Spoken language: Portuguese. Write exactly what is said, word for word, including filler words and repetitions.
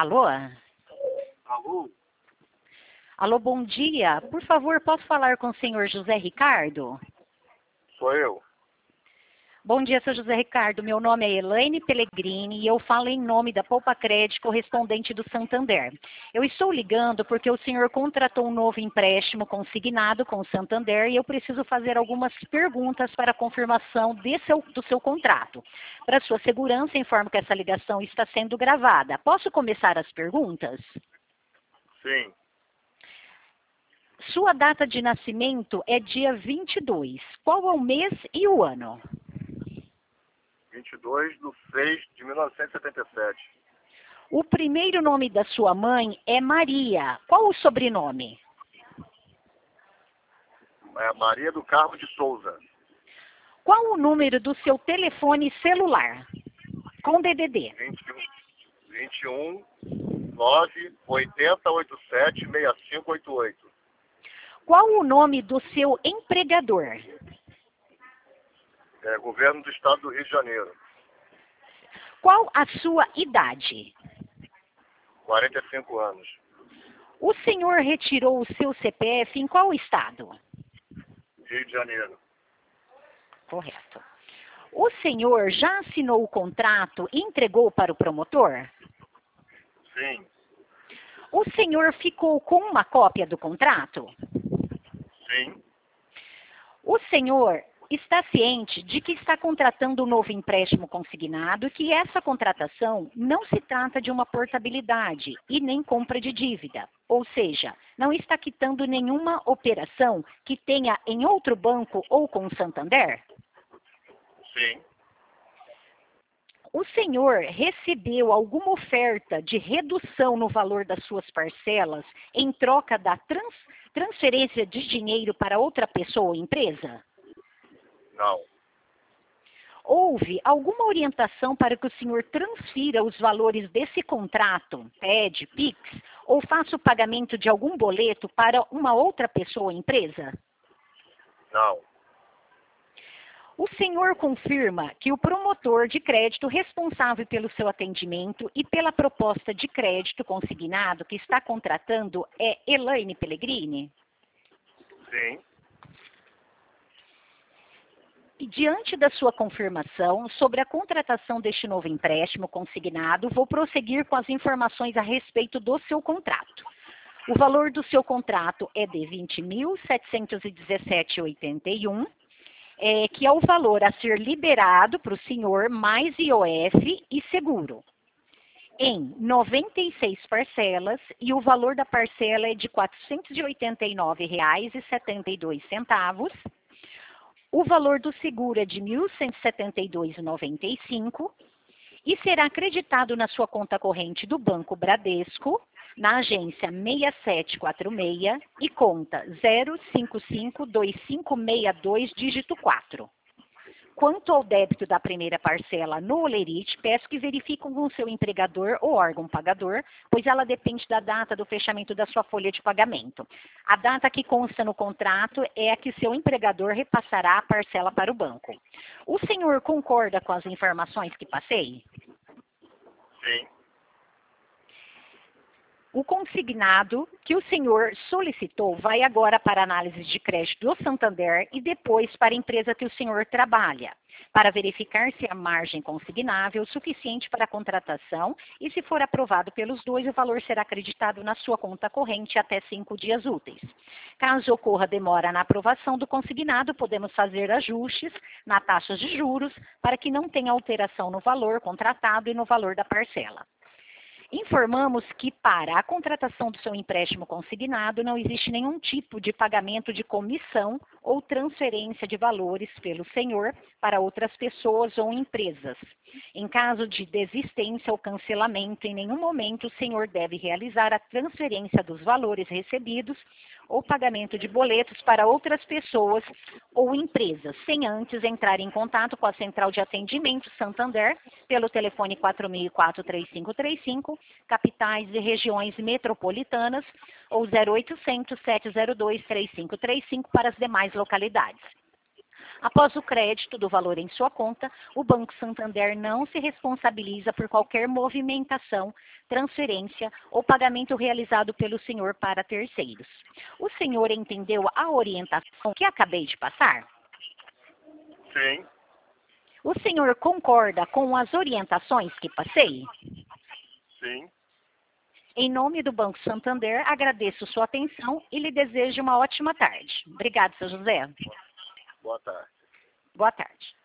Alô? Alô? Alô, bom dia. Por favor, posso falar com o senhor José Ricardo? Sou eu. Bom dia, senhor José Ricardo. Meu nome é Elaine Pellegrini e eu falo em nome da Poupa Crédito, correspondente do Santander. Eu estou ligando porque o senhor contratou um novo empréstimo consignado com o Santander e eu preciso fazer algumas perguntas para a confirmação de seu, do seu contrato. Para sua segurança, informo que essa ligação está sendo gravada. Posso começar as perguntas? Sim. Sua data de nascimento é dia vinte e dois. Qual é o mês e o ano? vinte e dois de seis de mil novecentos e setenta e sete. O primeiro nome da sua mãe é Maria. Qual o sobrenome? É Maria do Carmo de Souza. Qual o número do seu telefone celular? Com D D D. vinte e um, nove, oitenta, oitenta e sete, sessenta e cinco, oitenta e oito. Qual o nome do seu empregador? É, Governo do Estado do Rio de Janeiro. Qual a sua idade? quarenta e cinco anos. O senhor retirou o seu C P F em qual estado? Rio de Janeiro. Correto. O senhor já assinou o contrato e entregou para o promotor? Sim. O senhor ficou com uma cópia do contrato? Sim. O senhor está ciente de que está contratando um novo empréstimo consignado e que essa contratação não se trata de uma portabilidade e nem compra de dívida. Ou seja, não está quitando nenhuma operação que tenha em outro banco ou com o Santander? Sim. O senhor recebeu alguma oferta de redução no valor das suas parcelas em troca da trans, transferência de dinheiro para outra pessoa ou empresa? Não. Houve alguma orientação para que o senhor transfira os valores desse contrato, P E D, Pix, ou faça o pagamento de algum boleto para uma outra pessoa ou empresa? Não. O senhor confirma que o promotor de crédito responsável pelo seu atendimento e pela proposta de crédito consignado que está contratando é Elaine Pellegrini? Sim. E diante da sua confirmação sobre a contratação deste novo empréstimo consignado, vou prosseguir com as informações a respeito do seu contrato. O valor do seu contrato é de vinte mil setecentos e dezessete reais e oitenta e um centavos, é, que é o valor a ser liberado para o senhor mais I O F e seguro, em noventa e seis parcelas, e o valor da parcela é de quatrocentos e oitenta e nove reais e setenta e dois centavos. O valor do seguro é de mil cento e setenta e dois reais e noventa e cinco centavos e será acreditado na sua conta corrente do Banco Bradesco, na agência seis sete quatro seis e conta zero cinco cinco dois cinco seis dois, dígito quatro. Quanto ao débito da primeira parcela no Olerite, peço que verifiquem com o seu empregador ou órgão pagador, pois ela depende da data do fechamento da sua folha de pagamento. A data que consta no contrato é a que seu empregador repassará a parcela para o banco. O senhor concorda com as informações que passei? Sim. O consignado que o senhor solicitou vai agora para análise de crédito do Santander e depois para a empresa que o senhor trabalha, para verificar se a margem consignável é suficiente para a contratação e, se for aprovado pelos dois, o valor será acreditado na sua conta corrente até cinco dias úteis. Caso ocorra demora na aprovação do consignado, podemos fazer ajustes na taxa de juros para que não tenha alteração no valor contratado e no valor da parcela. Informamos que para a contratação do seu empréstimo consignado não existe nenhum tipo de pagamento de comissão ou transferência de valores pelo senhor para outras pessoas ou empresas. Em caso de desistência ou cancelamento, em nenhum momento o senhor deve realizar a transferência dos valores recebidos ou pagamento de boletos para outras pessoas ou empresas, sem antes entrar em contato com a Central de Atendimento Santander pelo telefone quatro mil e quatro, três cinco três cinco, capitais e regiões metropolitanas, ou zero oitocentos, sete zero dois, três cinco três cinco para as demais localidades. Após o crédito do valor em sua conta, o Banco Santander não se responsabiliza por qualquer movimentação, transferência ou pagamento realizado pelo senhor para terceiros. O senhor entendeu a orientação que acabei de passar? Sim. O senhor concorda com as orientações que passei? Sim. Em nome do Banco Santander, agradeço sua atenção e lhe desejo uma ótima tarde. Obrigada, seu José. Boa tarde. Boa tarde.